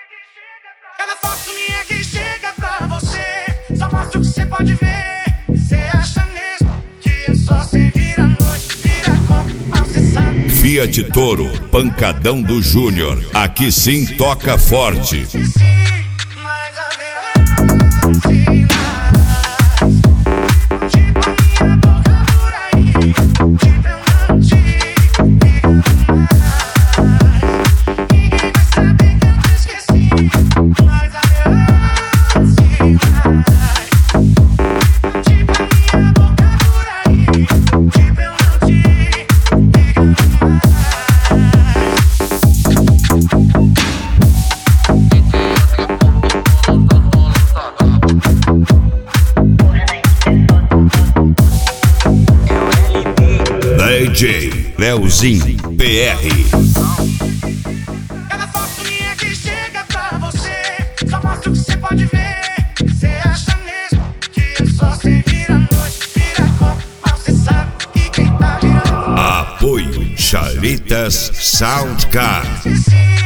Cada foto minha que chega pra você só mostra o que você pode ver. Você acha mesmo que é só você vir à noite, vira como mal cê sabe. Fiat Toro, pancadão do Júnior. Aqui sim toca forte. Mas haverá sinais. Tipo a minha boca por aí, tipo eu não te ligo mais. Ninguém vai saber que eu te esqueci. Mas haverá sinais. Tipo a minha boca por aí, tipo eu não te ligo mais. DJ Leozinho PR. Cada foto minha que chega pra você só mostra o que você pode ver. Você acha mesmo que é só você vir à noite, vira como mal cê sabe que quem tá virando. Apoio Chalitas Soundcard. Esqueci.